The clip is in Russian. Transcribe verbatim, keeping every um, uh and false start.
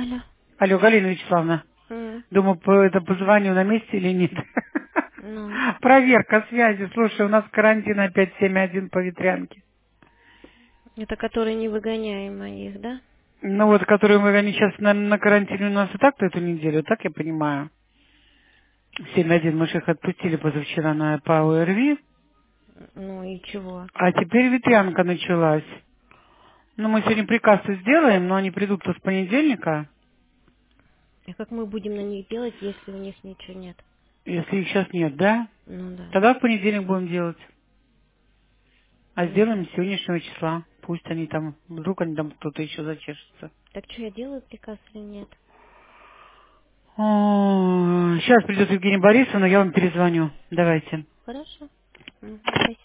Алло. Алло, Галина Вячеславовна. М. Думаю, по- это позвоню на месте или нет. Ну, Проверка связи. Слушай, у нас карантин опять семь один по ветрянке. это которые невыгоняемые их, да? Ну вот, которые мы, они сейчас на, на карантине у нас и так-то эту неделю, так я понимаю. семь один мы же их отпустили позавчера на по ОРВИ, Ну и чего? а теперь ветрянка началась. Ну, мы сегодня приказ сделаем, но они придут с понедельника, А как мы будем на них делать, если у них ничего нет? если их сейчас нет, да? Ну да. Тогда в понедельник будем делать. А Мгм. сделаем с сегодняшнего числа. Пусть они там, вдруг они там кто-то еще зачешется. Так что я делаю приказ или нет? Сейчас придет Евгения Борисовна, я вам перезвоню. Давайте. Хорошо. Мгм. Спасибо.